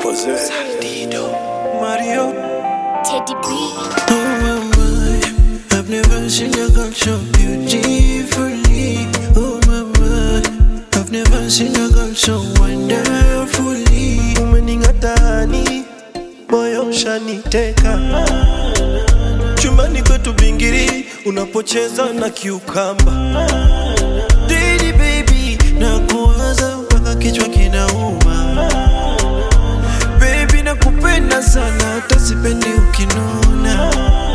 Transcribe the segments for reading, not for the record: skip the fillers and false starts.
Saldido, Mario, Teddy B. Oh my, I've never seen a girl so beautifully. Oh my, I've never seen a girl so wonderfully. umeningatani, moyo ushaniteka. Chumbani kwetu bingiri, unapocheza na kiukamba. Daddy baby, nakuwaza mpaka kichwa kinauma. Baby nakupenda sana, hata sipendi ukinuna.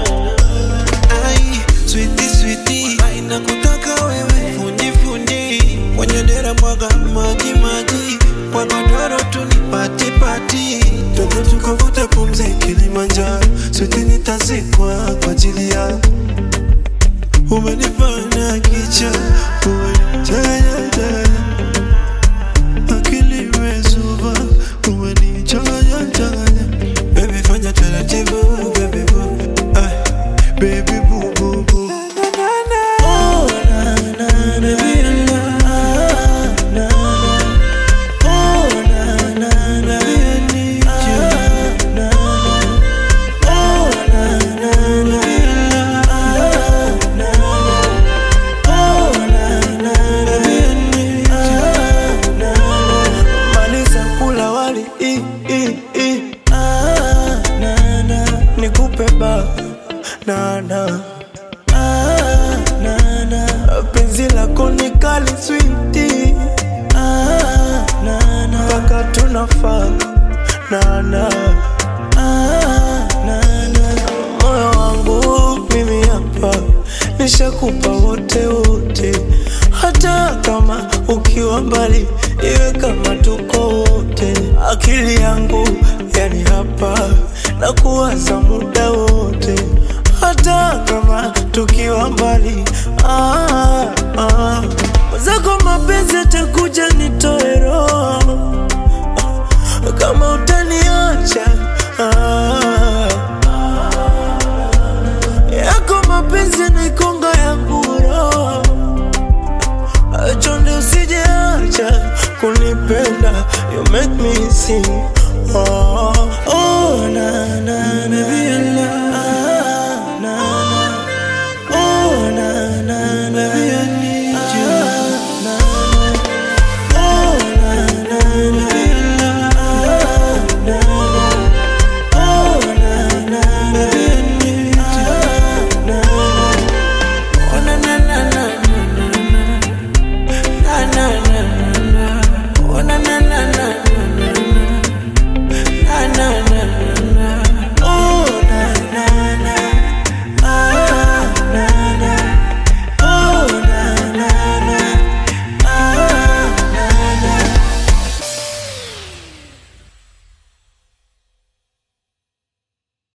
Ai, sweetie sweetie, ai nakutaka wewe. Fundi fundi, kwenye dera mwaga maji maji. Kwa godoro tu ni pati pati. Twende tukavuta pumzi Kilimanjaro, sweetie nitazikwa kwa ajili yako. Umenifanya kicha, umenichanganya akili imezuba, umenichanganya. Baby fanya taratibu, baby boo, ay, baby boo boo boo. Oh na na na, baby na na na. Oh na na na, I need you na na. Oh na na na, nikupe ba na na na na, penzi lako ni kali sweetie na na, paka tunafaa na na na na, moyo wangu mimi hapa nishakupa wote wote, hata kama ukiwa mbali iwe kama tuko wote. Akili yangu yani hapa na kuwaza muda wote, hata kama tukiwa mbali. Zako mapenzi atakuja nitoe roho kama utaniacha. Yako mapenzi naikonga yangu roho, chonde usijeacha kunipenda. You make me sing, oh.